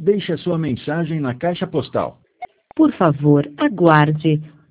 Deixe a sua mensagem na caixa postal. Por favor, aguarde.